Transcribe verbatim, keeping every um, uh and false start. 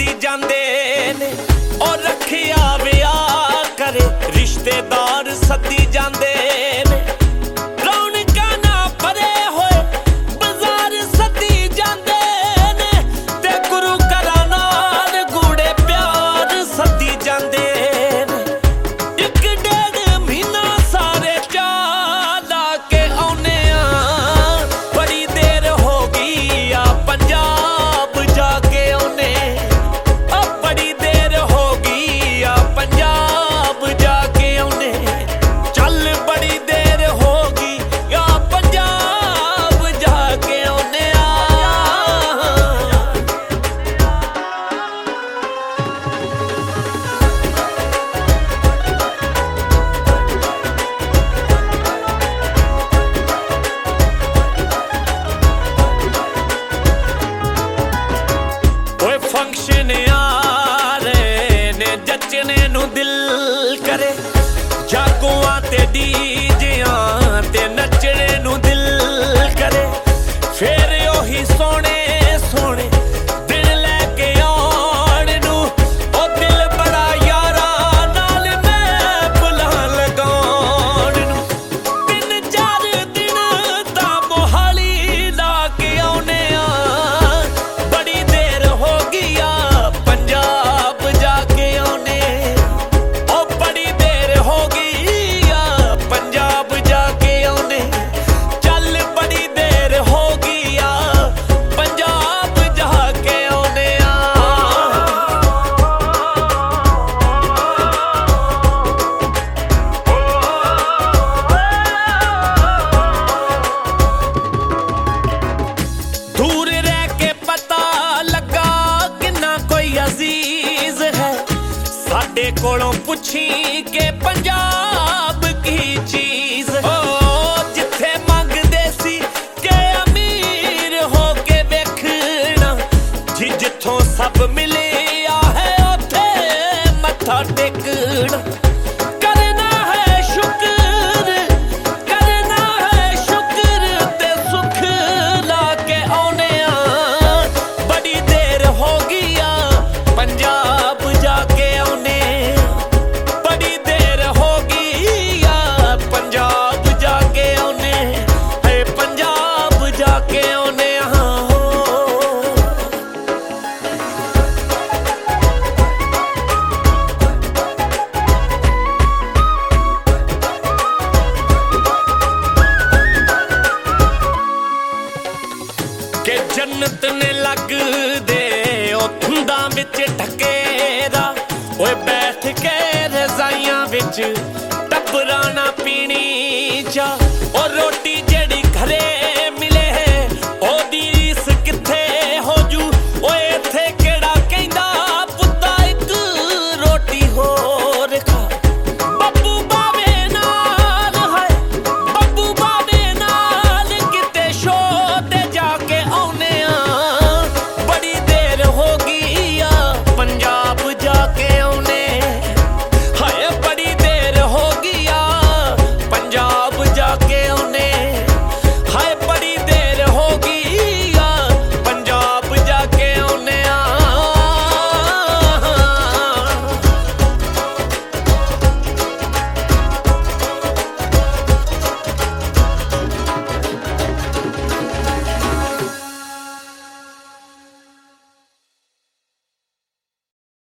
सदी जांदे ने ओ रखिया विआह करे रिश्तेदार सदी जांदे ने रौनकां ना भरे होए बाजार सदी जांदे ने ते गुरु घरां नाल गूढ़े प्यार सदी जांदे ने इक डेढ़ महीना सारे चाऽ ला के आउने आ बड़ी देर हो गई आ पंजाब जाके आउने आ बड़ी देर हो गई आ पंजाब जाके आउने चल बड़ी देर हो गई आ पंजाब जाके आउने आ ओए फंक्शन आ रहे ने जचने नू दिल करे जागुआं ते डीजियां ते नचने नू दिल करे फिर ओही सोने सोने दिन लैके आउण नू ओ दिल बड़ा यारा नाल मैं बुला लगाउण नू तिन चार दिन तां मोहाली ला के आउने आ बड़ी देर हो गई आ पंजाब जाके आउने ओ बड़ी देर हो गई आ पंजाब जाके आउने चल बड़ी देर हो गई आ पंजाब जाके आउने आ दूर रह के पता लगा किन्ना कोई अजीज है साडे कोलों पुछी के पंजाब की चीज ओ जिथे मंगदे सी के अमीर हो के वेखना जी जिथों सब मिलिया है उथे मत्था टेकना करना है शुक्र करना है शुक्र ते सुख ला के आउने आ बड़ी देर हो गई आ पंजाब जाके आउने बड़ी देर हो गई आ पंजाब जाके आउने है पंजाब जाके आउने आ के जन्नत ने लगदे ओ धुंदां विच ढकेरा ओए बैठ के रज़ाइयां विच टब्बरां ना पीनी चा